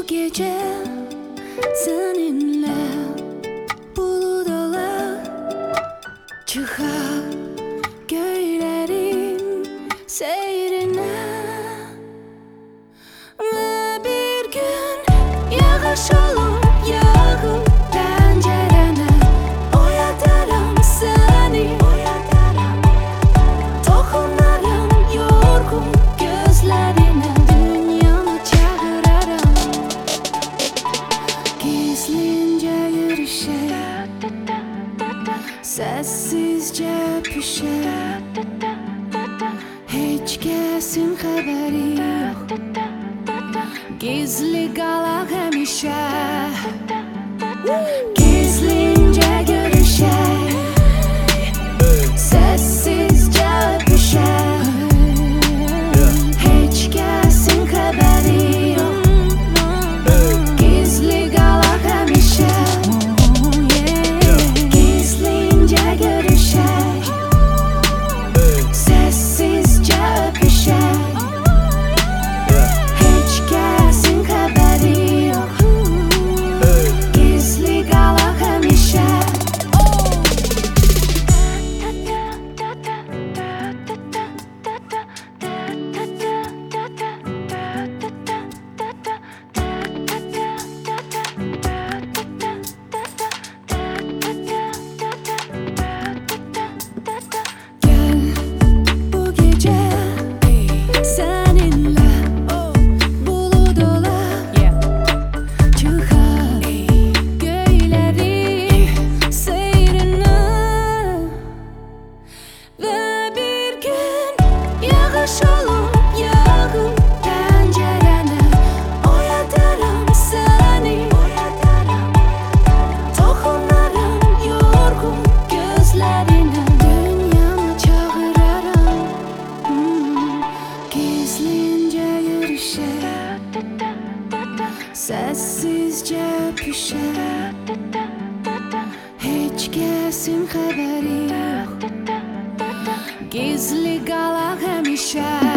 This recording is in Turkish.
Bu gece seninle bulutlar çıkar göylerin seyrine ve bir gün yağış olup yağıp pencerene oyatarım seni, dokunarım yorgun gözlerine, dünyamı çağırırım gizlince yürüşe, sessizce öpüşe, hiç kesin haberi yok, gizli kalak hemişe. Gizlince görüşe, sessizce öpüşe, hiç kesin haberi yok, gizli kalak hemişe. Gizlince görüşe, sessizce öpüşe, hiç kesin haberi yok, gizli kalak hemişe. Gel bu gece seninle bulutlar çıkar göylerin seyrine ve bir gün yağış olup yağıp pencerene oyatarım seni, dokunarım yorgun gözlerine, dünyamı çağırırım gizlince yürüşe, sessizce öpüşe, hiç kesin haberi yok, gizli kalak hemişe.